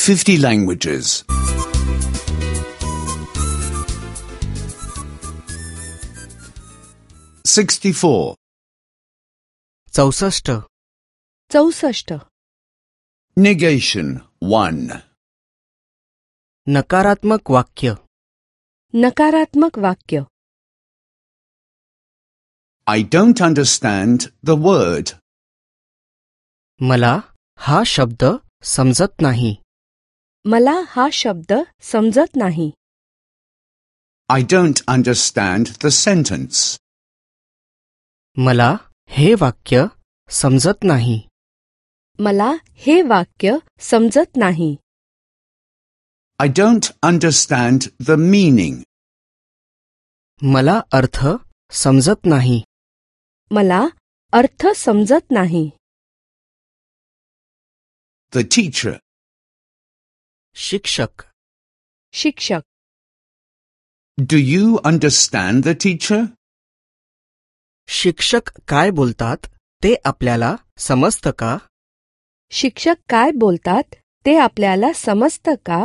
50 languages. 64. 64. 64. Negation 1. नकारात्मक वाक्य. नकारात्मक वाक्य. I don't understand the word. मला हा शब्द समजत नाही. मला हा शब्द समजत नाही. I don't understand the sentence. मला हे वाक्य समजत नाही. मला हे वाक्य समजत नाही. I don't understand the meaning. मला अर्थ समजत नाही. मला अर्थ समजत नाही. The teacher. शिक्षक. शिक्षक. Do you understand the teacher? शिक्षक काय बोलतात ते आपल्याला समजतं का? शिक्षक काय बोलतात ते आपल्याला समजतं का?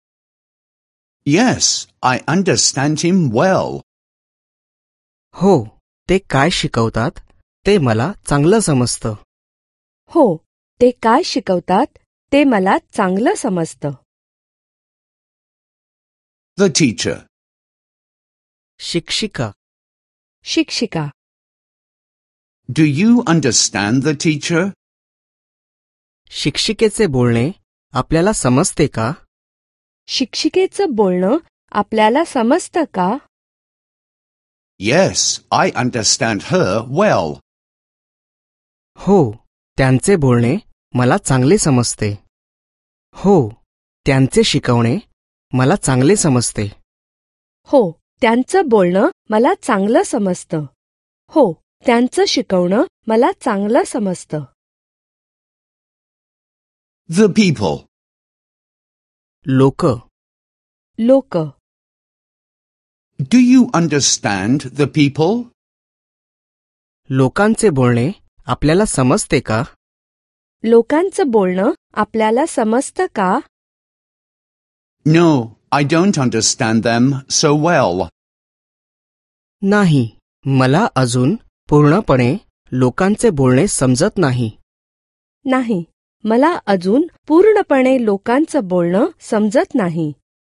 Yes, I understand him well. हो, ते काय शिकवतात ते मला चांगलं समजतं. हो, ते काय शिकवतात ते मला चांगलं समजतं. The teacher. शिक्षिका. शिक्षिका. Do you understand the teacher? शिक्षिकेचे बोलणे आपल्याला समजते का? शिक्षिकेचं बोलणं आपल्याला समजतं का? Yes, I understand her well. हो, त्यांचे बोलणे मला चांगले समजते. हो, त्यांचे शिकवणे मला चांगले समजते. हो, त्यांचं बोलणं मला चांगलं समजतं. हो, त्यांचं शिकवणं मला चांगलं समजतं. The people. लोक. लोक. Do you understand the people? लोकांचे बोलणे आपल्याला समजते का? लोकांचं बोलणं आपल्याला समजतं का? No, I don't understand them so well. नाही, मला अजून पूर्णपणे लोकांचे बोलणे समजत नाही. नाही, मला अजून पूर्णपणे लोकांचं बोलणं समजत नाही.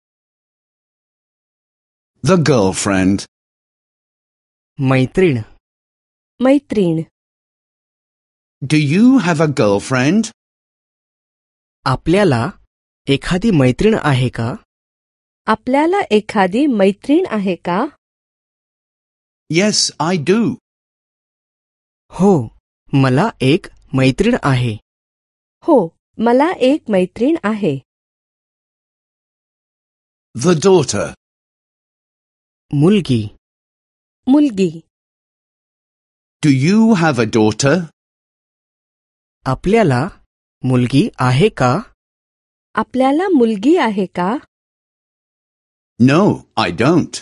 The girlfriend. मैत्रीण. मैत्रीण. Do you have a girlfriend? आपल्याला एखादी मैत्रीण आहे का? आपल्याला एखादी मैत्रीण आहे का? Yes, I do. हो, मला एक मैत्रीण आहे. हो, मला एक मैत्रीण आहे. The daughter. मुलगी. मुलगी. Do you have a daughter? आपल्याला मुलगी आहे का? आपल्याला मुलगी आहे का? No, I don't.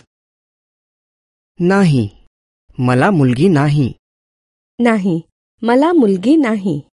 नाही, मला मुलगी नाही. नाही, मला मुलगी नाही.